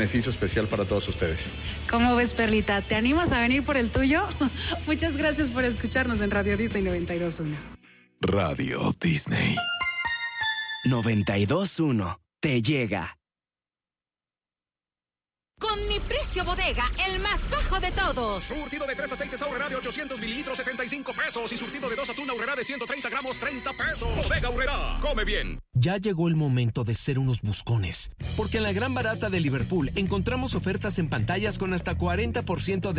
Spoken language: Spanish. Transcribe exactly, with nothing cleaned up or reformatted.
Beneficio especial para todos ustedes. ¿Cómo ves, Perlita? ¿Te animas a venir por el tuyo? Muchas gracias por escucharnos en Radio Disney noventa y dos punto uno. Radio Disney noventa y dos punto uno te llega. Con mi precio bodega, el más bajo de todos. Surtido de tres aceites Aurrera de ochocientos mililitros, setenta y cinco pesos. Y surtido de dos atún Aurrera de ciento treinta gramos, treinta pesos. Bodega Aurrera, come bien. Ya llegó el momento de ser unos buscones. Porque en la gran barata de Liverpool encontramos ofertas en pantallas con hasta cuarenta por ciento de